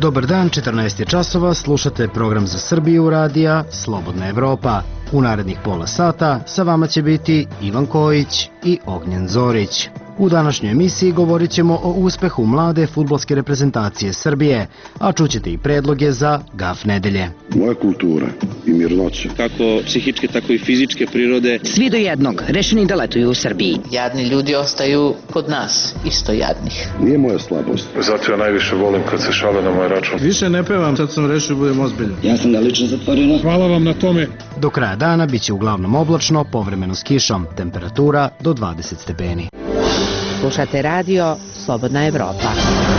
Dobar dan, 14 je časova, slušate program za Srbiju radija Slobodna Evropa. U narednih pola sata sa vama će biti Ivan Kojić i Ognjen Zorić. U današnjoj emisiji govorit ćemo o uspehu mlade fudbalske reprezentacije Srbije, a čućete i predloge za GAF nedelje. Moja kultura i mirnoća, kako psihičke, tako i fizičke prirode. Svi do jednog, rešeni da letuju u Srbiji. Jadni ljudi ostaju kod nas, isto jadnih. nije moja slabost. Zato ja najviše volim kad se šale na moj račun. Više ne pevam, sad sam rešio budem ozbiljan. Ja sam ga lično zatvorila. Hvala vam na tome. Do kraja dana biće uglavnom oblačno, povremeno s kišom, temperatura do 20 stepeni. Slušate radio Slobodna Evropa.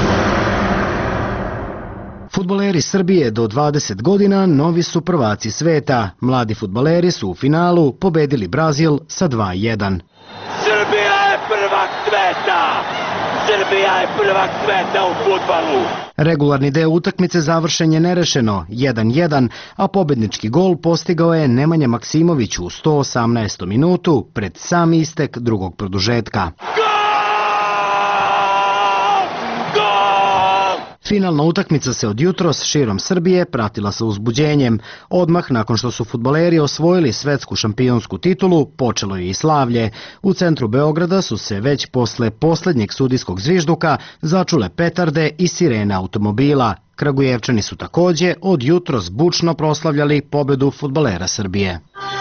Fudbaleri Srbije do 20 godina novi su prvaci sveta. Mladi fudbaleri su u finalu pobedili Brazil sa 2:1. Srbija je prvak sveta! Srbija je prvak sveta u fudbalu! Regularni deo utakmice završen je nerešeno 1:1, a pobednički gol postigao je Nemanja Maksimović u 118. minutu pred sam istek drugog produžetka. Finalna utakmica se od jutros širom Srbije pratila sa uzbuđenjem. Odmah nakon što su fudbaleri osvojili svetsku šampionsku titulu, počelo je i slavlje. U centru Beograda su se već posle poslednjeg sudijskog zvižduka začule petarde i sirene automobila. Kragujevčani su takođe od jutros bučno proslavljali pobedu fudbalera Srbije.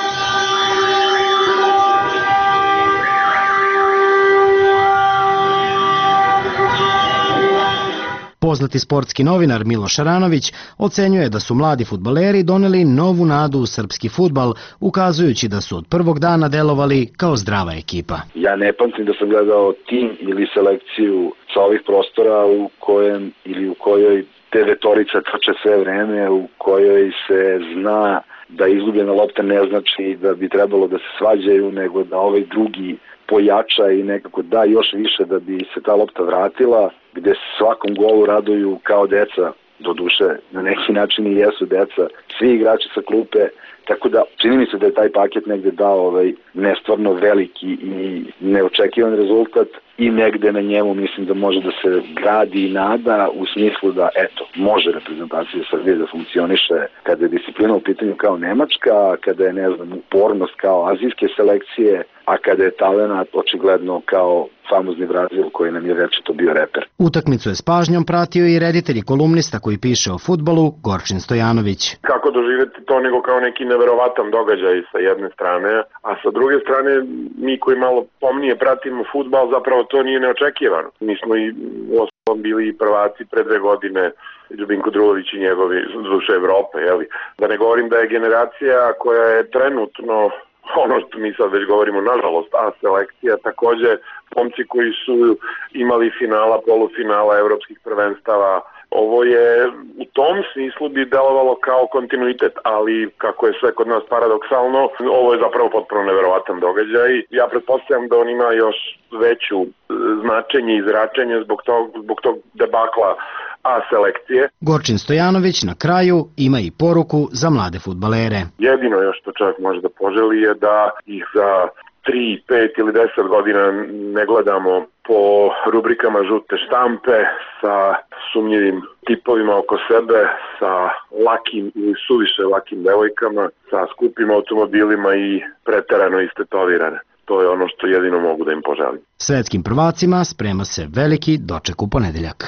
Poznati sportski novinar Miloš Aranović ocenjuje da su mladi fudbaleri doneli novu nadu u srpski fudbal, ukazujući da su od prvog dana delovali kao zdrava ekipa. Ja ne pamtim da sam gledao tim ili selekciju sa ovih prostora u kojem ili u kojoj devetorica trče sve vreme, u kojoj se zna da izgubljena lopta ne znači da bi trebalo da se svađaju, nego da ovaj drugi pojača i nekako da još više da bi se ta lopta vratila, gde se svakom golu raduju kao deca, do duše, na neki način i jesu deca, svi igrači sa klupe, tako da čini mi se da je taj paket negde dao nestvarno veliki i neočekivan rezultat i negde na njemu mislim da može da se gradi i nada u smislu da može reprezentacija Srbije da funkcioniše kada je disciplina u pitanju kao Nemačka, kada je upornost kao azijske selekcije, a kada je talenat očigledno kao famozni Brazil koji nam je večito bio reper. Utakmicu je s pažnjom pratio i reditelj i kolumnista koji piše o fudbalu Gorčin Stojanović. Kako doživjeti to nego kao neki neverovatan događaj sa jedne strane, a sa druge strane mi koji malo pomnije pratimo fudbal, zapravo to nije neočekivano. Mi smo i u osnovom bili i prvaci pre 2 godine, Ljubinko Drulović i njegovi duše Evrope, Da ne govorim da je generacija koja je trenutno, ono što mi sad već govorimo, nažalost, a selekcija takođe pomci koji su imali finala, polufinala evropskih prvenstava. Ovo je u tom smislu bi delovalo kao kontinuitet, ali kako je sve kod nas paradoksalno, ovo je zapravo potpuno neverovatan događaj. Ja pretpostavljam da on ima još veću značenje i zračenje zbog tog debakla A selekcije. Gorčin Stojanović na kraju ima i poruku za mlade fudbalere. Jedino još što čovjek može da poželi je da ih za 3, 5 ili 10 godina ne gledamo po rubrikama žute štampe sa sumnjivim tipovima oko sebe, sa lakim ili suviše lakim devojkama, sa skupim automobilima i preterano istetovirane. To je ono što jedino mogu da im poželim. Svetskim prvacima sprema se veliki doček u ponedeljak.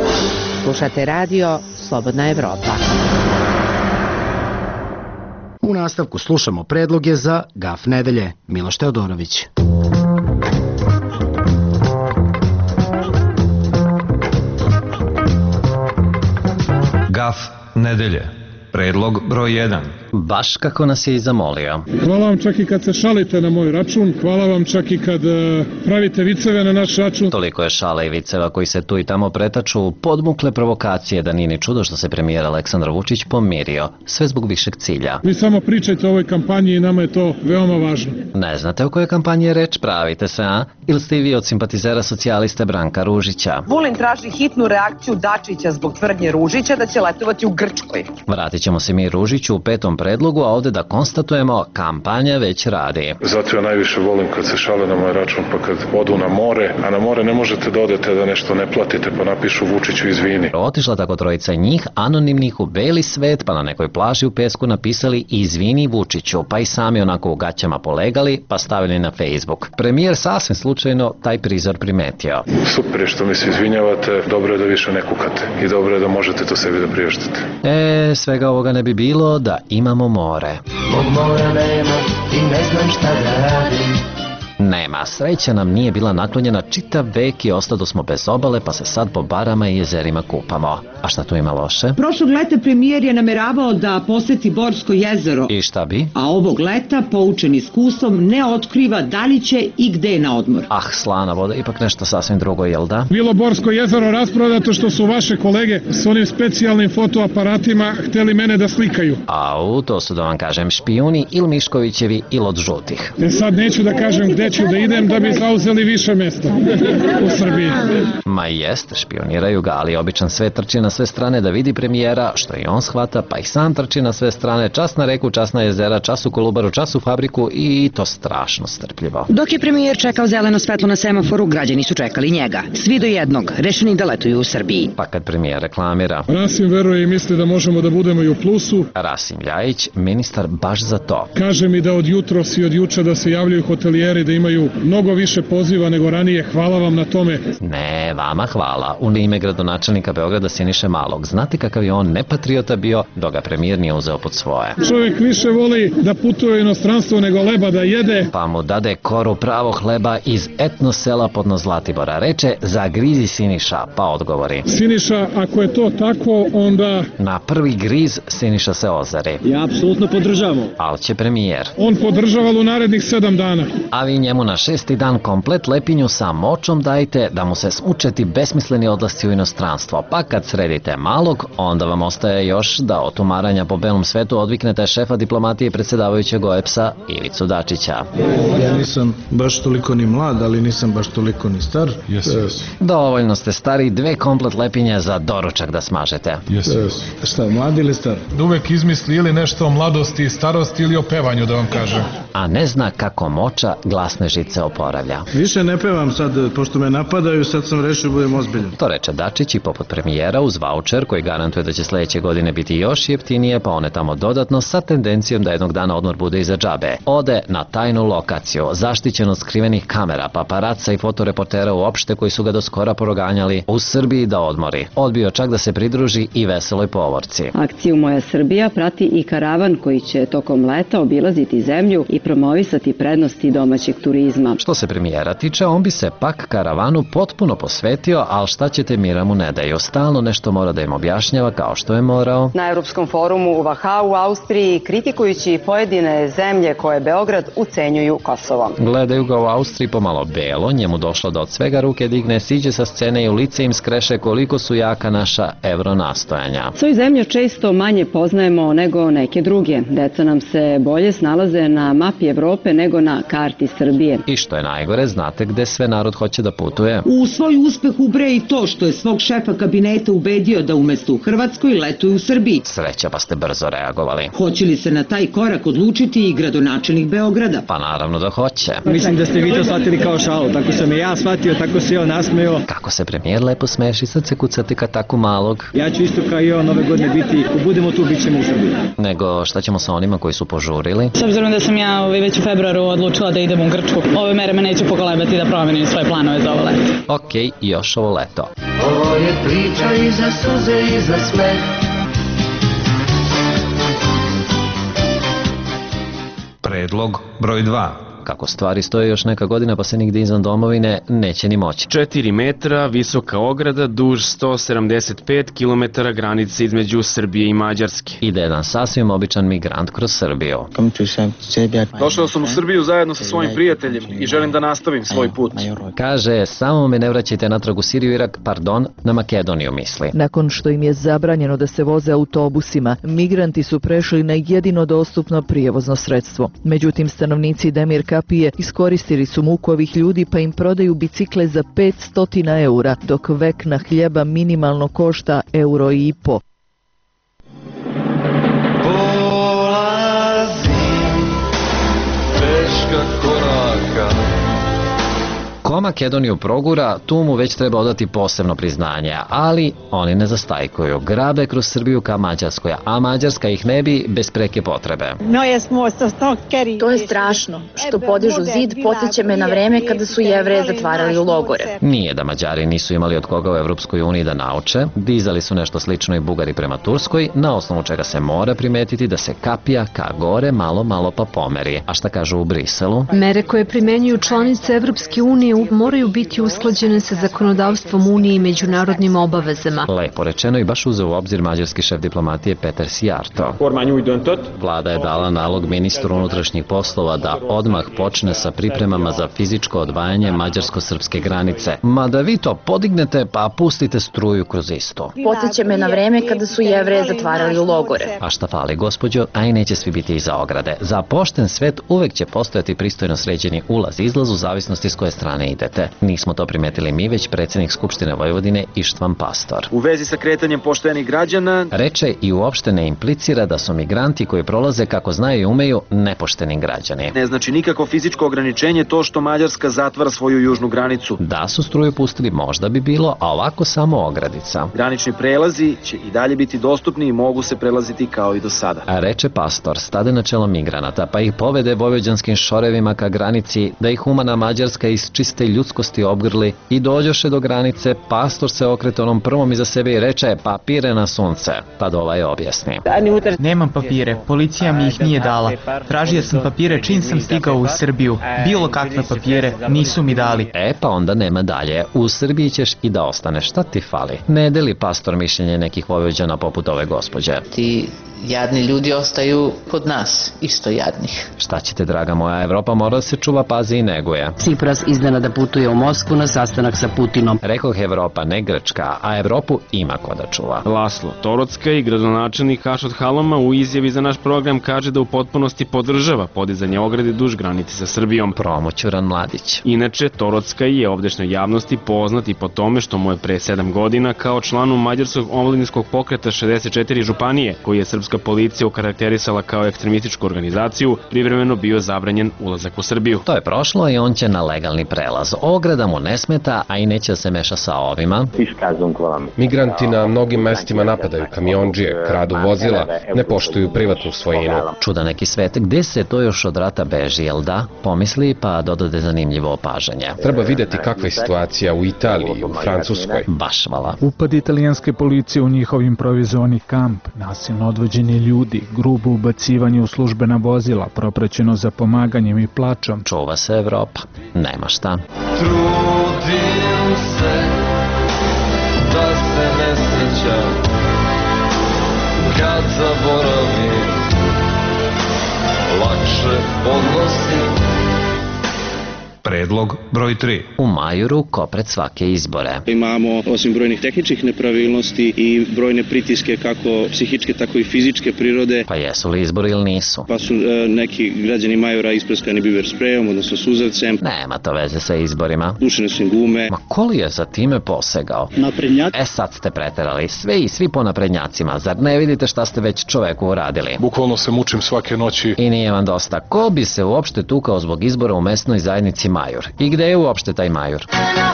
Slušate radio Slobodna Evropa. U nastavku slušamo predloge za GAF nedelje. Miloš Teodorović. GAF nedelje. Predlog broj 1. Baš kako nas je i zamolio. Hvala vam čak i kad se šalite na moj račun, hvala vam čak i kad pravite viceve na naš račun. Toliko je šala i viceva koji se tu i tamo pretaču, podmukle provokacije da nije ni čudo što se premijer Aleksandar Vučić pomirio, sve zbog višeg cilja. Vi samo pričajte o ovoj kampanji i nama je to veoma važno. Ne znate o kojoj kampanji je reč, pravite se, a? Ili ste i vi od simpatizera socijaliste Branka Ružića? Vulin traži hitnu reakciju Dačića zbog tvrdnje Ružića da će letovati u Grčkoj. Vratit ćemo se mi Ružiću u 5. predlogu, a ovde da konstatujemo kampanja već radi. Zato ja najviše volim kad se šale na moj račun, pa kad odu na more, a na more ne možete da odete da nešto ne platite, pa napišu Vučiću izvini. Otišla tako trojica njih, anonimnih, u beli svet, pa na nekoj plaži u pesku napisali izvini Vučiću, pa i sami onako u gaćama polegali, pa stavili na Facebook. Premijer sasvim slučajno taj prizor primetio. Super je što mi se izvinjavate, dobro je da više ne kukate i dobro je da možete to sebi da priuštite. Svega ovoga ne bi bilo da imamo more. Mog mora nema i ne znam šta da radim. Nema, sreća nam nije bila naklonjena čitav vek i ostado smo bez obale, pa se sad po barama i jezerima kupamo. A šta tu ima loše? Prošlog leta premijer je nameravao da poseti Borsko jezero. I šta bi? A ovog leta, poučen iskustvom, ne otkriva da li će i gde je na odmor. Slana voda, ipak nešto sasvim drugo, jel da? Bilo Borsko jezero rasprodato što su vaše kolege s onim specijalnim fotoaparatima hteli mene da slikaju. To su, da vam kažem, špijuni ili Miškovićevi ili od žutih. Sad neću da kažem gde ću da idem da bi zauzeli više mesta u Srbiji. Ma jeste, špioniraju ga, ali običan sve trči na sve strane da vidi premijera, što i on shvata, pa i sam trči na sve strane, čas na reku, čas na jezera, čas u Kolubaru, čas u fabriku i to strašno strpljivo. Dok je premijer čekao zeleno svetlo na semaforu, građani su čekali njega. Svi do jednog, rešeni da letuju u Srbiji. Pa kad premijer reklamira. Rasim veruje i misli da možemo da budemo i u plusu. Rasim Ljajić, ministar baš za to. Kaže mi da od jutros i od juče da se javljaju hotelijeri, da imaju mnogo više poziva nego ranije. Hvala vam na tome. Ne, vama hvala. U ime gradonačelnika Beograda Siniše Malog. Znate kakav je on nepatriota bio, dok ga premijer nije uzeo pod svoje. Čovjek više voli da putuje u inostranstvo nego leba da jede. Pa mu dade koru pravo hleba iz etno sela podno Zlatibora. Reče, zagrizi Siniša, pa odgovori. Siniša, ako je to tako, onda... Na prvi griz Siniša se ozari. Ja apsolutno podržavam. Ali će premijer. On podržava u narednih 7 dana. A vi njemu na 6. dan komplet lepinju sa močom dajte da mu se smučeti besmisleni odlasci u inostranstvo. Pa kad sredite Malog, onda vam ostaje još da od tumaranja po belom svetu odviknete šefa diplomatije i predsjedavajućeg OEBS-a Ivicu Dačića. Ja nisam baš toliko ni mlad, ali nisam baš toliko ni star. Dovoljno ste stari, 2 komplet lepinje za doručak da smažete. Šta, mlad ili star? Da uvek izmisli ili nešto o mladosti i starosti ili o pevanju, da vam kažem. A ne zna kako moča glasne žice oporavlja. Više ne pevam sad, pošto me napadaju, sad sam rešio budem ozbiljan. To reče Dačić i poput premijera uz vaučer koji garantuje da će sledeće godine biti još jeftinije, pa one tamo dodatno sa tendencijom da jednog dana odmor bude iza džabe. Ode na tajnu lokaciju, zaštićen od skrivenih kamera, paparaca i fotoreportera uopšte koji su ga do skora proganjali u Srbiji da odmori. Odbio čak da se pridruži i veseloj povorci. Akciju Moja Srbija prati i karavan koji će tokom leta obilaziti zemlju i promovisati prednosti domaćeg turizma. Što se premijera tiče, on bi se pak karavanu potpuno posvetio, ali šta ćete, mira mu ne daju. Stalno nešto mora da im objašnjava kao što je morao. Na Europskom forumu u Wachau u Austriji, kritikujući pojedine zemlje koje Beograd ucenjuju Kosovom. Gledaju ga u Austriji pomalo belo, njemu došlo da od svega ruke digne, siđe sa scene i u lice im skreše koliko su jaka naša evronastojanja. Svoju zemlju često manje poznajemo nego neke druge. Deca nam se bolje snalaze na mapi Evrope nego na karti Srbije. I što je najgore, znate gde sve narod hoće da putuje? U svoj uspeh ubraja i to što je svog šefa kabineta ubedio da umesto u Hrvatskoj letuju u Srbiji. Sreća, pa ste brzo reagovali. Hoće li se na taj korak odlučiti i gradonačelnik Beograda? Pa naravno da hoće. Mislim da ste vi to shvatili kao šalu, tako sam i ja shvatio, tako se on nasmeo. Kako se premijer lepo smeši, srce kucati kad tako malog. Ja ću isto kao i on ove godine biti, ako budemo tu, bit ćemo u Srbiji. Nego šta ćemo sa onima koji su požurili? S obzirom da sam ja već u februaru odlučila da idem u Grčku, ove mere me neće pokolebati da promenim svoje planove za ovo leto. Okej, još ovo leto. Ovo je priča i za suze i za smeh. Predlog broj 2. Kako stvari stoje još neka godina pa se nigde izvan domovine neće ni moći. 4 metra, visoka ograda, duž 175 km granice između Srbije i Mađarske. Ide jedan sasvim običan migrant kroz Srbiju. Došao sam u Srbiju zajedno sa svojim prijateljem i želim da nastavim svoj put. Kaže, samo me ne vraćajte natrag u Siriju, Irak, pardon, na Makedoniju misli. Nakon što im je zabranjeno da se voze autobusima, migranti su prešli na jedino dostupno prijevozno sredstvo. Međutim, stanovnici Demir Kapije iskoristili su muku ovih ljudi pa im prodaju bicikle za 500 eura, dok vekna hljeba minimalno košta €1,5. Pola koraka. Ko Makedoniju progura, tu mu već treba odati posebno priznanje, ali oni ne zastajkuju, grabe kroz Srbiju ka Mađarskoj, a Mađarska ih ne bi bez preke potrebe. To je strašno, što podižu zid podsjeća me na vreme kada su Jevreje zatvarali u logore. Nije da Mađari nisu imali od koga u Evropskoj uniji da nauče, dizali su nešto slično i Bugari prema Turskoj, na osnovu čega se mora primetiti da se kapija ka gore malo pa pomeri. A šta kažu u Briselu? Mere koje primenjuju članice Evropske unije moraju biti usklađene sa zakonodavstvom Unije i međunarodnim obavezama. Lepo rečeno i baš uzeo u obzir mađarski šef diplomatije Peter Sijarto. Vlada je dala nalog ministru unutrašnjih poslova da odmah počne sa pripremama za fizičko odvajanje mađarsko-srpske granice. Mada vi to podignete pa pustite struju kroz isto. Podsjeća me na vreme kada su Jevreje zatvarali u logore. A šta fali, gospođo, a i neće svi biti iza ograde. Za pošten svet uvek će postojati pristojno sređeni ulaz-izlaz u zavisnosti s koje strane idete. Nismo to primetili mi, već predsjednik Skupštine Vojvodine Ištvan Pastor. U vezi sa kretanjem poštenih građana, reče i uopšte ne implicira da su migranti koji prolaze kako znaju i umeju nepošteni građani. Ne znači nikako fizičko ograničenje to što Mađarska zatvara svoju južnu granicu. Da su struju pustili možda bi bilo, a ovako samo ogradica. Granični prelazi će i dalje biti dostupni i mogu se prelaziti kao i do sada. A reče Pastor, stade na čelo migranata pa ih povede vojvođanskim šorevima ka granici, da ih humana Mađarska iz čiste ljudskosti obgrli i dođoše do granice. Pastor se okrete onom prvom iza sebe i reče papire na sunce. Tad ovaj objasni. Nemam papire, policija mi ih nije dala. Tražio sam papire čim sam stigao u Srbiju. Bilo kakve papire nisu mi dali. Pa onda nema dalje. U Srbiji ćeš i da ostaneš. Šta ti fali? Ne deli Pastor mišljenje nekih Vojvođana poput ove gospođe. Ti jadni ljudi ostaju kod nas, isto jadnih. Šta ćete, draga moja, Evropa mora da se čuva, pazi i neguje. Tsipras iznenada putuje u Moskvu na sastanak sa Putinom. Rekoh Evropa, ne Grčka, a Evropu ima ko da čuva. Laslo Torocka i gradonačelnik Hašot Halama u izjavi za naš program kaže da u potpunosti podržava podizanje ograde duž granice sa Srbijom. Promoćuran mladić. Inače, Torocka je ovdešnjoj javnosti poznat i po tome što mu je pre 7 godina kao članu mađarskog omladinskog pokreta 64 županije, koji je srpska policija okarakterisala kao ekstremističku organizaciju, privremeno bio zabranjen ulazak u Srbiju. To je prošlo i on će na legalni prelaz. Ograda mu ne smeta, a i neće se meša sa ovima. Migranti na mnogim mestima napadaju kamiondžije, kradu vozila, ne poštuju privatnu svojinu. Čuda neki svet, gde se to još od rata beži, jel da? Pomisli pa dodade zanimljivo opažanje. Treba videti kakva je situacija u Italiji, u Francuskoj. Baš vala. Upad italijanske policije u njihov improvizovani kamp, nasilno odvođenje ljudi, grubo ubacivanje u službena vozila, propraćeno za pomaganjem i plačom. Čuva se Evropa. Nema šta. Trudim se da se ne sjećam kad zaboravim, lakše podnosim. Predlog broj 3. U Majuru ko pred svake izbore. Imamo osim brojnih tehničkih nepravilnosti i brojne pritiske kako psihičke tako i fizičke prirode. Pa jesu li izbori ili nisu? Pa su neki građani Majura isprskani biber sprejom, odnosno suzavcem. Nema to veze sa izborima. Pušene su im gume. Ma ko li je za time posegao? Naprednjak. Sad ste preterali. Sve i svi po naprednjacima. Zar ne vidite šta ste već čoveku uradili? Bukvalno se mučim svake noći. I nije vam dosta. Ko bi se uopšte tukao zbog izbora u mesnoj zajednici Majur? I gde je uopšte taj Majur?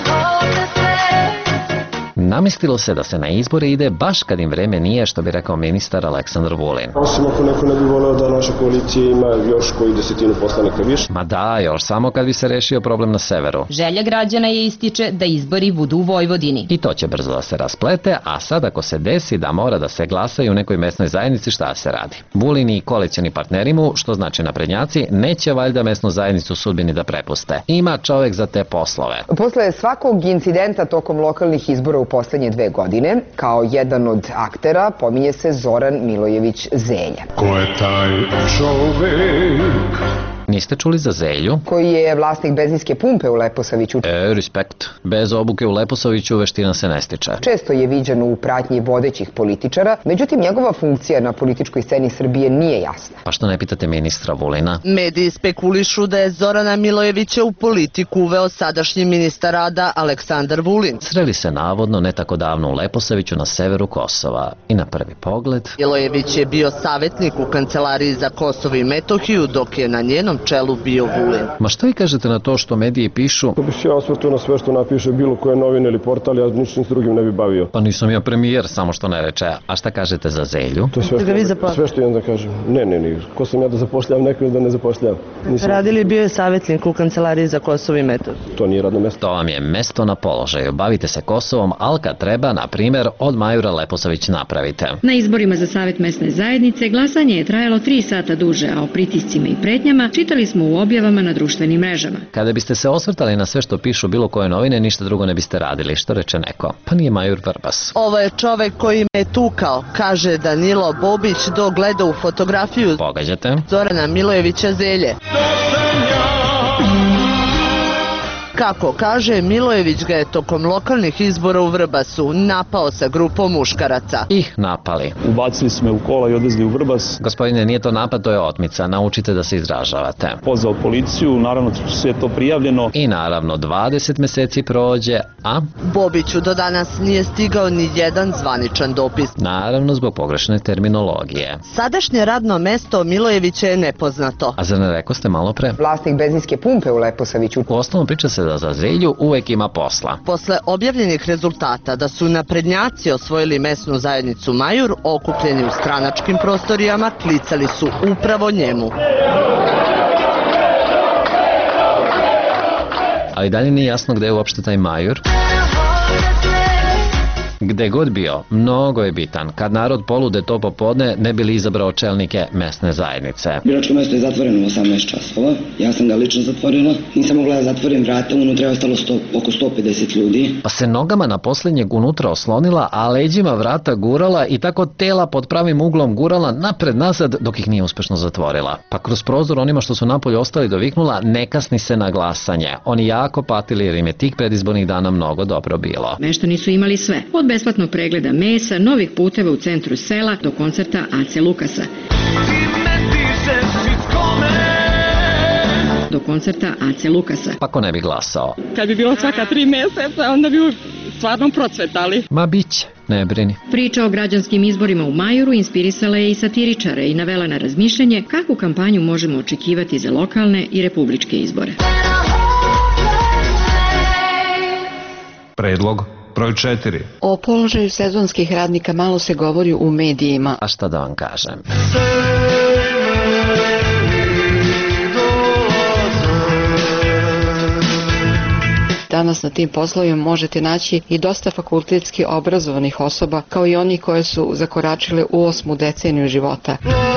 Namislilo se da se na izbore ide baš kad im vreme nije, što bi rekao ministar Aleksandar Vulin. Osim ako neko ne bi voleo da naša koalicija ima još koju 10 poslanika više. Ma da, još samo kad bi se rešio problem na severu. Želja građana je ističe da izbori budu u Vojvodini. I to će brzo da se rasplete, a sad ako se desi da mora da se glasa i u nekoj mesnoj zajednici, šta se radi? Vulin i koalicioni partneri mu, što znači naprednjaci, neće valjda mesnu zajednicu sudbini da prepuste. Ima čovek za te poslove. Posle svakog incidenta tokom lokalnih izbora u poslednje 2 godine, kao jedan od aktera pominje se Zoran Milojević Zelja. Ko je taj čovek? Niste čuli za Zelju? Koji je vlasnik benzinske pumpe u Leposaviću. Respekt. Bez obuke u Leposaviću veština se ne stiče. Često je viđen u pratnji vodećih političara, međutim njegova funkcija na političkoj sceni Srbije nije jasna. Pa što ne pitate ministra Vulina? Mediji spekulišu da je Zorana Milojevića u politiku uveo sadašnji ministar rada Aleksandar Vulin. Sreli se navodno ne tako davno u Leposaviću na severu Kosova i na prvi pogled... Milojević je bio savjetnik u kancelariji za Kosovo i Metohiju, dok je na njenom čelu bio Vulin. Ma što i kažete na to što mediji pišu? To bih ja osvrtuo na sve što napiše bilo koje novine ili portal, ja ničim s drugim ne bi bavio. Pa nisam ja premijer, samo što ne reče. A šta kažete za Zelju? To je sve što imam da kažem. Ne. Ko sam ja da zapošljam neko ili da ne zapošljam? Radili bio je savjetnik u kancelariji za Kosovo i Metohiju. To nije radno mesto. To vam je mesto na položaju. Bavite se Kosovom, ali kad treba, na primjer, od Majura Leposavić napravite. Na izborima za Savet mesne zajednice glasanje je trajalo 3 sata duže, a o pritiscima i pretnjama čitali smo u objavama na društvenim mrežama. Kada biste se osvrtali na sve što pišu bilo koje novine, ništa drugo ne biste radili, što reče neko. Pa nije Majur Vrbas. Ovo je čovek koji me tukao, kaže Danilo Bobić dok gleda u fotografiju Pogađate? Zorana Milojevića Zelje. Kako kaže, Milojević ga je tokom lokalnih izbora u Vrbasu napao sa grupom muškaraca. Ih napali. Ubacili smo me u kola i odvezli u Vrbas. Gospodine, nije to napad, to je otmica. Naučite da se izražavate. Pozvao policiju, naravno sve to prijavljeno. I naravno 20 meseci prođe, a? Bobiću do danas nije stigao ni jedan zvaničan dopis. Naravno zbog pogrešne terminologije. Sadašnje radno mesto Milojevića je nepoznato. A zar ne rekao ste malo pre? Vlasnik benzinske pumpe u Leposaviću. U osnovu priča se da za Zelju uvek ima posla. Posle objavljenih rezultata da su naprednjaci osvojili mesnu zajednicu Majur, okupljeni u stranačkim prostorijama, klicali su upravo njemu. Ali dalje nije jasno gde je uopšte taj Majur. Gde god bio, mnogo je bitan. Kad narod polude to popodne, ne bi li izabrao čelnike mesne zajednice. Biračko mesto je zatvoreno u 18 časova. Ja sam ga lično zatvorila. Nisam mogla da zatvorim vrata, unutra je ostalo oko 150 ljudi. Pa se nogama na posljednjeg unutra oslonila, a leđima vrata gurala i tako tela pod pravim uglom gurala napred-nazad dok ih nije uspešno zatvorila. Pa kroz prozor onima što su napolje ostali doviknula, ne kasni se na glasanje. Oni jako patili jer im je tih predizbornih dana mnogo dobro bilo. Nešto nisu imali sve. Od besplatnog pregleda mesa, novih puteva u centru sela do koncerta AC Lukasa. Do koncerta AC Lukasa. Pa ko ne bi glasao? Kad bi bilo svaka 3 meseca, onda bi stvarno procvetali. Ma biće, ne brini. Priča o građanskim izborima u Majuru inspirisala je i satiričare i navela na razmišljanje kakvu kampanju možemo očekivati za lokalne i republičke izbore. Predlog broj 4. O položaju sezonskih radnika malo se govori u medijima. A šta da vam kažem? Danas na tim poslovima možete naći i dosta fakultetski obrazovanih osoba, kao i oni koje su zakoračile u 8. deceniju života.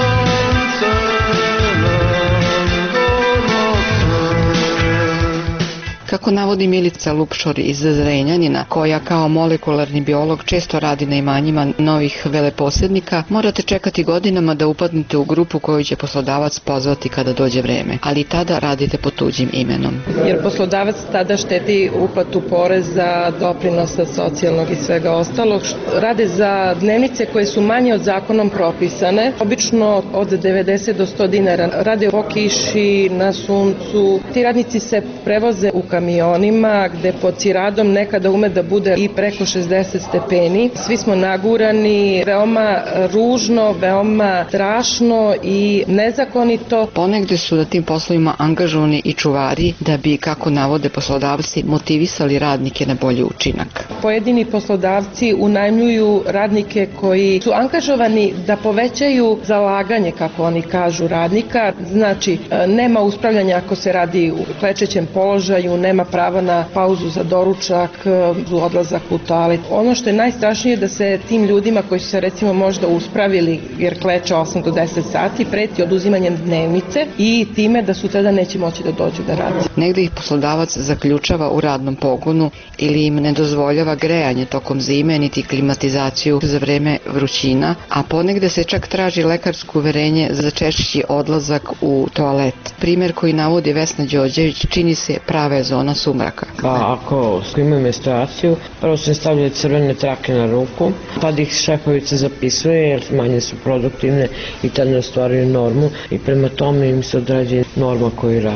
Kako navodi Milica Lupšor iz Zrenjanina, koja kao molekularni biolog često radi na imanjima novih veleposjednika, morate čekati godinama da upadnete u grupu koju će poslodavac pozvati kada dođe vreme, ali tada radite pod tuđim imenom. Jer poslodavac tada štedi uplatu poreza, doprinosa, socijalnog i svega ostalog. Rade za dnevnice koje su manje od zakonom propisane, obično od 90 do 100 dinara. Rade po kiši, na suncu. Ti radnici se prevoze u kamionima gde pod ciradom nekada ume da bude i preko 60 stepeni. Svi smo nagurani, veoma ružno, veoma strašno i nezakonito. Ponegde su na tim poslovima angažovani i čuvari da bi, kako navode poslodavci, motivisali radnike na bolji učinak. Pojedini poslodavci unajmljuju radnike koji su angažovani da povećaju zalaganje, kako oni kažu, radnika. Znači, nema uspravljanja ako se radi u klečećem položaju, nema prava na pauzu za doručak, odlazak u toalet. Ono što je najstrašnije je da se tim ljudima koji su se recimo možda uspravili jer kleče 8 do 10 sati preti oduzimanjem dnevnice i time da sutra neće moći da dođu da radi. Negde ih poslodavac zaključava u radnom pogonu ili im ne dozvoljava grejanje tokom zime niti klimatizaciju za vreme vrućina, a ponegde se čak traži lekarsko uverenje za češći odlazak u toalet. Primer koji navodi Vesna Đorđević čini se prava zona sumraka. Pa ako imaju menstruaciju, prvo se stavljaju crvene trake na ruku, tad ih šefovica zapisuje jer manje su produktivne i tad ne ostvaruju normu i prema tome im se određuje norma koju rade.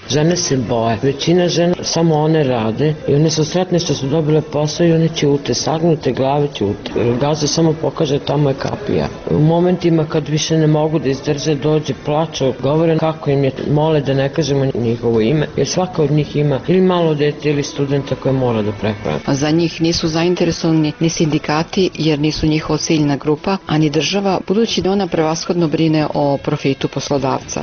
Žene se boje. Većina žena, samo one rade i one su sretne što su dobile posao i one ćute, sagnute glave ćute. Gaza samo pokaže tamo je kapija. U momentima kad više ne mogu da izdrže, dođe, plaču, govore kako im je, mole da ne kažemo njihovo ime, jer svaka od njih ima ili malo dete ili studenta koje mora da prehrani. A za njih nisu zainteresovani ni sindikati jer nisu njihova ciljna grupa, a ni država, budući da ona prevashodno brine o profitu poslodavca.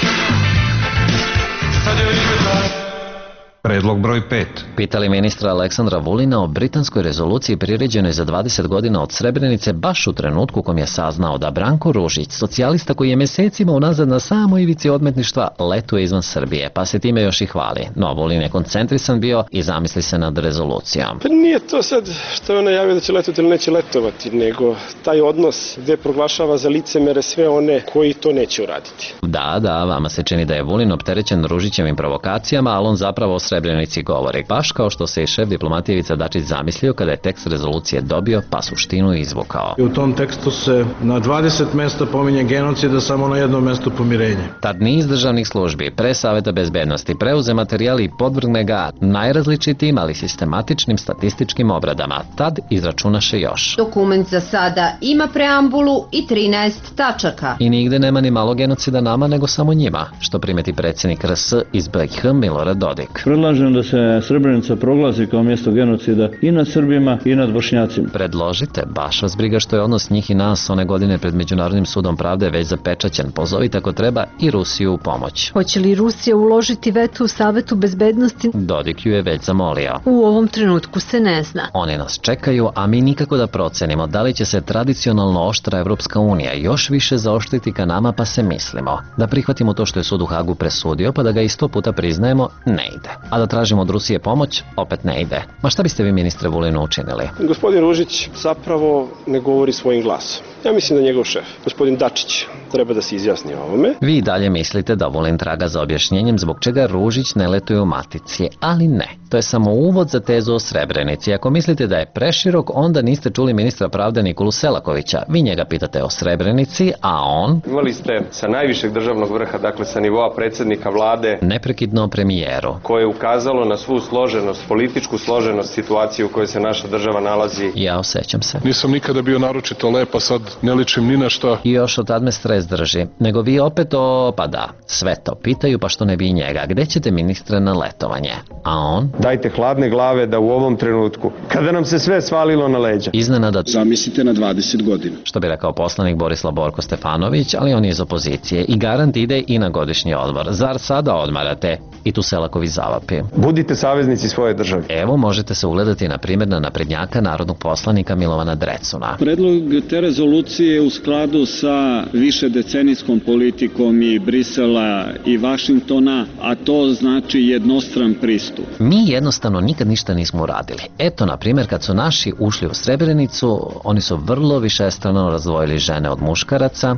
Predlog broj 5. Pitali ministra Aleksandra Vulina o britanskoj rezoluciji priređenoj za 20 godina od Srebrenice baš u trenutku kom je saznao da Branko Ružić, socijalista koji je mesecima unazad na samoj ivici odmetništva, letuje izvan Srbije, pa se time još i hvali. No, Vulin je koncentrisan bio i zamisli se nad rezolucijom. Pa nije to sad što je on najavio da će letovati ili neće letovati, nego taj odnos gde proglašava za licemere sve one koji to neće uraditi. Da, vama se čini da je Vulin opterećen Ružićevim provokacijama, ali on zapravo o Srebrenici govori, baš kao što se i šef diplomatije Ivica Dačić zamislio kada je tekst rezolucije dobio, pa suštinu izvukao. U tom tekstu se na 20 mesta pominje genocid, a samo na jednom mestu pomirenje. Tad niz državnih službi, pre Saveta bezbednosti, preuze materijali i podvrgne ga najrazličitijim, ali sistematičnim statističkim obradama. Tad izračunaše još. Dokument za sada ima preambulu i 13 tačaka. I nigde nema ni malo genocida nama, nego samo njima, što primeti predsjednik RS iz BiH Milorad Dodik. Predlažem da se Srebrenica proglasi kao mjesto genocida i nad Srbima i nad Bošnjacima. Predložite, baš vas briga što je odnos njih i nas one godine pred Međunarodnim sudom pravde već zapečaćen. Pozovite ako treba i Rusiju u pomoć. Hoće li Rusija uložiti veto u Savetu bezbednosti? Dodik ju je već zamolio. U ovom trenutku se ne zna. Oni nas čekaju, a mi nikako da procenimo da li će se tradicionalno oštra Evropska unija još više zaoštriti ka nama, pa se mislimo. Da prihvatimo to što je sud u Hagu presudio, pa da ga i 100 puta priznajemo, ne ide. A da tražimo od Rusije pomoć, opet ne ide. Ma šta biste vi, ministre Vulinu, učinili? Gospodin Ružić zapravo ne govori svojim glasom. Ja mislim da njegov šef, gospodin Dačić, treba da se izjasni o ovome. Vi i dalje mislite da Vulin traga za objašnjenjem zbog čega Ružić ne letuje u Matici, ali ne. To je samo uvod za tezu o Srebrenici. Ako mislite da je preširok, onda niste čuli ministra pravde Nikolu Selakovića. Vi njega pitate o Srebrenici, a on... Imali ste sa najvišeg državnog vrha, dakle sa nivoa predsjednika vlade, neprekidno o premijeru, koje je ukazalo na svu složenost, političku složenost situacije u kojoj se naša država nalazi. Ja osjećam se. Nisam nikada bio naročito lep, a sad ne ličim ni na šta. I još od tad me stres drži. Nego vi opet pa da, sve to pitaju, pa što ne bi i njega. Gde ćete, ministre, na letovanje? A on? Dajte hladne glave da u ovom trenutku, kada nam se sve svalilo na leđa, iznenada... Zamislite na 20 godina. Što bi rekao poslanik Borislav Borko Stefanović, ali on je iz opozicije i garant ide i na godišnji odmor. Zar sada odmarate? I tu Selaković zavapi. Budite saveznici svoje države. Evo, možete se ugledati na primjer na naprednjaka narodnog poslanika Milovana Drecuna. Predlog te rezolucije je u skladu sa višedecenijskom politikom i Brisela i Vašingtona, a to znači jednostran pristup. Mi jednostavno nikad ništa nismo uradili. Eto, na primjer, kad su naši ušli u Srebrenicu, oni su vrlo višestrano razdvojili žene od muškaraca.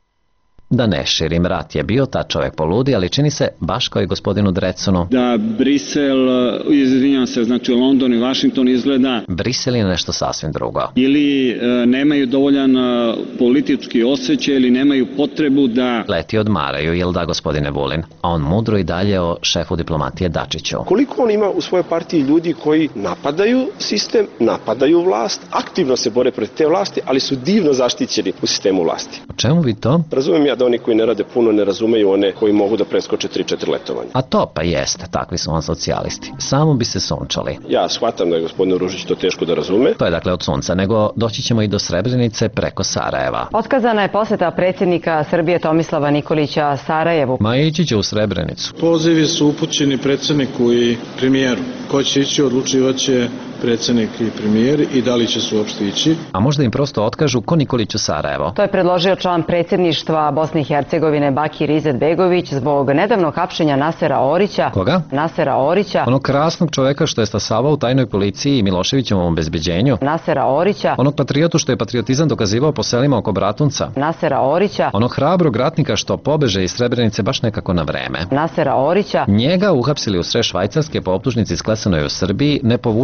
Da ne širim, rat je bio, ta čovjek poludi, ali čini se, baš kao i gospodinu Drecunu, da Brisel, izvinjam se, znači London i Washington izgleda... Brisel je nešto sasvim drugo. Ili nemaju dovoljan politički osjećaj ili nemaju potrebu da... Leti odmaraju, jel da, gospodine Vulin? A on mudro i dalje o šefu diplomatije Dačiću. Koliko on ima u svojoj partiji ljudi koji napadaju sistem, napadaju vlast, aktivno se bore protiv te vlasti, ali su divno zaštićeni u sistemu vlasti. O čemu vi to? Razumijem ja da oni koji ne rade puno ne razumeju one koji mogu da preskoče 3-4 letovanja. A to pa jeste, takvi su on socijalisti. Samo bi se sunčali. Ja shvatam da je gospodin Ružić to teško da razume. To je dakle od sunca, nego doći ćemo i do Srebrenice preko Sarajeva. Otkazana je posjeta predsjednika Srbije Tomislava Nikolića Sarajevu. Ma ići će u Srebrenicu. Pozivi su upućeni predsjedniku i premijeru. Ko će ići, odlučivaće predsjednik i premijer i da li će se uopšte ići. A možda im prosto otkažu ko Nikoliću Sarajevo. To je predložio član predsjedništva Bosne i Hercegovine Bakir Izetbegović zbog nedavnog hapšenja Nasera Orića. Koga? Nasera Orića. Onog krasnog čoveka što je stasavao u tajnoj policiji i Miloševićevom obezbeđenju. Nasera Orića. Onog patriotu što je patriotizam dokazivao po selima oko Bratunca. Nasera Orića. Onog hrabrog ratnika što pobeže iz Srebrenice baš nekako na vreme. Nasera Orića. Njega uhapsili u sred Švajcarske po optužnici sklesanoj u Srbiji, ne povučenoj ni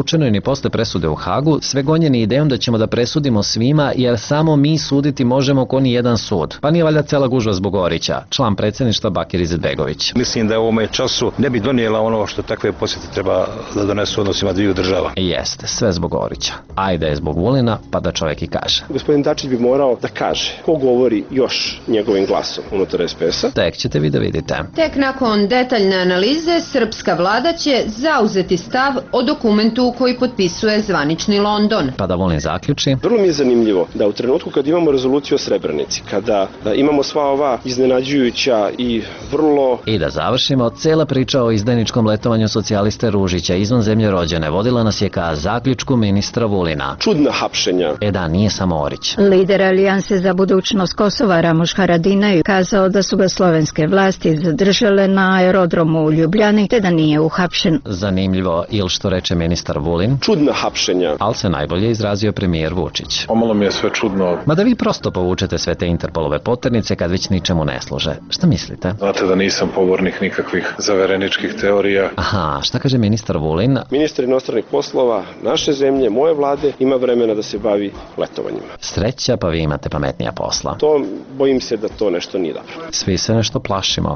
posle presude u Hagu, sve gonjeni idejom da ćemo da presudimo svima, jer samo mi suditi možemo ko ni jedan sud. Pa nije valjda cela gužva zbog Orića, član predsjedništva Bakir Izetbegović. Mislim da u ovome času ne bi donijela ono što takve posjete treba da donesu odnosima dviju država. Jeste, sve zbog Orića. Ajde je zbog Vulina, pa da čovjek i kaže. Gospodin Dačić bi morao da kaže ko govori još njegovim glasom unutar SPS-a. Tek ćete vi da vidite. Tek nakon detaljne analize, srpska vlada će zauzeti stav o dokumentu koji potpisuje zvanični London. Pa da Vulin zaključi. Vrlo mi je zanimljivo da u trenutku kad imamo rezoluciju o Srebrenici, kada imamo sva ova iznenađujuća i vrlo... I da završimo, cela priča o izdajničkom letovanju socijaliste Ružića izvan zemlje rođene vodila nas je ka zaključku ministra Vulina. Čudna hapšenja. Da, nije samo Orić. Lider Alijanse za budućnost Kosova Ramuš Haradinaj je kazao da su ga slovenske vlasti zadržale na aerodromu u Ljubljani te da nije uhapšen. Zanimljivo, ili što reče ministar Vulin. Čudna hapšenja. Ali se najbolje izrazio premijer Vučić. Pomalo mi je sve čudno. Ma da vi prosto povučete sve te Interpolove poternice kad već ničemu ne služe. Šta mislite? Znate da nisam pobornik nikakvih zavereničkih teorija. Aha, šta kaže ministar Vulin? Ministar inostranih poslova naše zemlje, moje vlade, ima vremena da se bavi letovanjima. Sreća, pa vi imate pametnija posla. To, bojim se da to nešto nije dobro. Svi se nešto plašimo.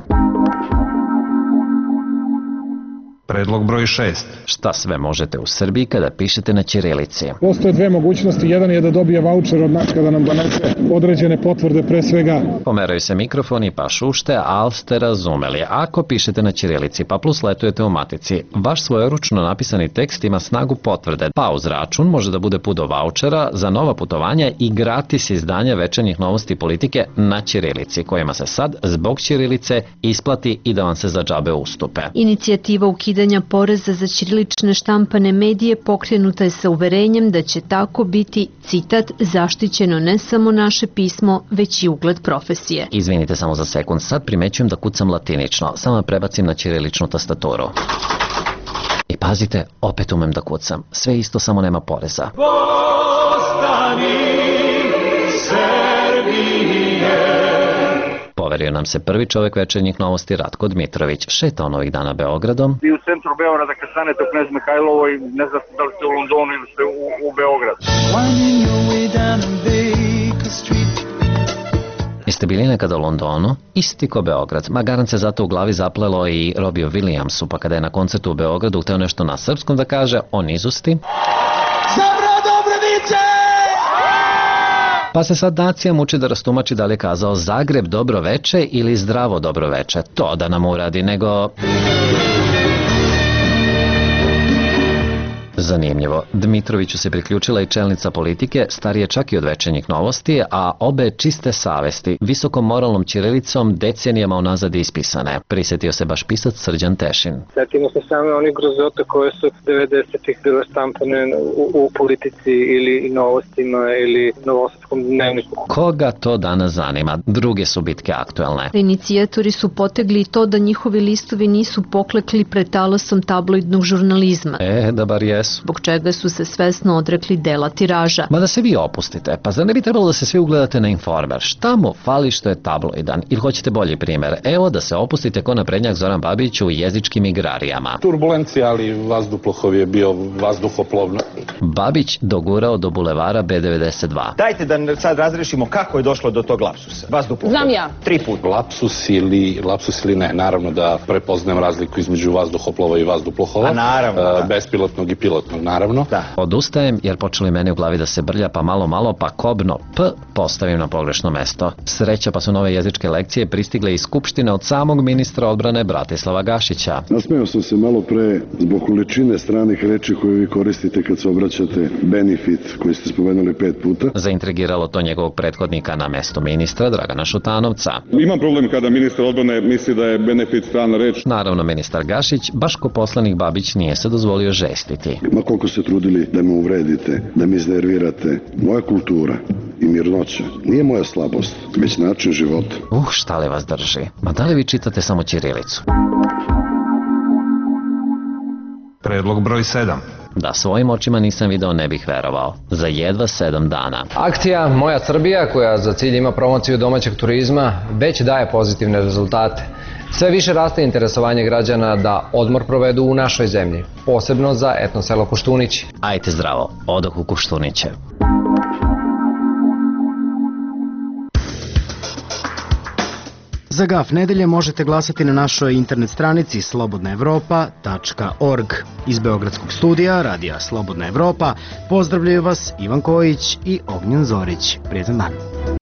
Predlog broj 6. Šta sve možete u Srbiji kada pišete na ćirilici? Postoje dve mogućnosti. Jedan je da dobije vaučer od nas kada nam donese određene potvrde, pre svega. Pomeraju se mikrofoni pa šušte, ali ste razumeli. Ako pišete na ćirilici pa plus letujete u matici, vaš svojeručno napisani tekst ima snagu potvrde. Pa uz račun može da bude put do vaučera za nova putovanja i gratis izdanja večernjih novosti politike na ćirilici, kojima se sad zbog ćirilice isplati i da vam se za džabe ustupe. Inicijativa ukidanja poreza za ćirilične štampane medije pokrenuta je sa uverenjem da će tako biti, citat, zaštićeno ne samo naše pismo, već i ugled profesije. Izvinite samo za sekund, sad primećujem da kucam latinično, samo prebacim na ćiriličnu tastaturu. I pazite, opet umem da kucam, sve isto samo nema poreza. Poverio nam se prvi čovjek večernjih novosti Ratko Dmitrović. Šeta on ovih dana Beogradom. Vi u centru Beograda kad stanete u Knez Mihajlovoj, ne znate da li ste u Londonu ili ste u Beogradu. Jeste bili nekada u Londonu? Isti ko Beograd. Ma garant se zato u glavi zaplelo i Robiju Williamsu, pa kada je na koncertu u Beogradu hteo nešto na srpskom da kaže, on izusti. Pa se sad nacija muči da rastumači da li je kazao Zagreb dobro veče ili zdravo dobro veče. To da nam uradi, nego... Zanimljivo. Dmitroviću se priključila i čelnica politike, starije čak i od večernjih novosti, a obe čiste savesti, visokom moralnom ćirilicom decenijama unazad ispisane. Prisjetio se baš pisac Srđan Tešin. Sjetimo se same onih grozota koje su 90-ih bile štampane u politici ili novostima ili novosadskom dnevniku. Koga to danas zanima? Druge su bitke aktuelne. Inicijatori su potegli to da njihovi listovi nisu poklekli pred talasom tabloidnog žurnalizma. Da bar jesu. Zbog čega su se svesno odrekli dela tiraža. Ma da se vi opustite, pa zar ne bi trebalo da se svi ugledate na Informer? Šta mu fali što je tabloidan? Ili hoćete bolji primjer? Evo da se opustite ko naprednjak Zoran Babić u jezičkim igrarijama. Turbulencija, ali vazduhoplov je bio vazduhoplovno. Babić dogurao do bulevara B92. Dajte da sad razrešimo kako je došlo do tog lapsusa. Vazduhoplov. Znam ja. 3 puta. Lapsus ili ne. Naravno da prepoznajem razliku između vazduhoplova i vazduplova. A naravno. Bespilotnog i pilotnog, naravno. Da. Odustajem jer počeli meni u glavi da se brlja pa malo pa kobno P postavim na pogrešno mesto. Sreća pa su nove jezičke lekcije pristigle iz Skupštine od samog ministra odbrane Bratislava Gašića. Nasmeo sam se malo pre zbog količine stranih reči koje vi koristite kad se obraćate benefit koji ste spomenuli 5 puta. Zaintrigiralo to njegovog prethodnika na mesto ministra Dragana Šutanovca. Imam problem kada ministar odbrane misli da je benefit strana reč. Naravno ministar Gašić, baš ko poslanik Babić, nije se dozvolio žestiti. Ma koliko se trudili da me uvredite, da me iznervirate, moja kultura i mirnoća nije moja slabost, već način života. Šta li vas drži? Ma da li vi čitate samo ćirilicu? Predlog broj 7. Da svojim očima nisam video ne bih verovao. Za jedva 7 dana. Akcija Moja Srbija, koja za cilj ima promociju domaćeg turizma, već daje pozitivne rezultate. Sve više raste interesovanje građana da odmor provedu u našoj zemlji, posebno za etno selo Koštunići. Ajte zdravo, odoh u Koštuniće. Za GAF nedelje možete glasati na našoj internet stranici slobodnaevropa.org. Iz Beogradskog studija Radija Slobodna Evropa pozdravljaju vas Ivan Kojić i Ognjen Zorić. Prijetan dan.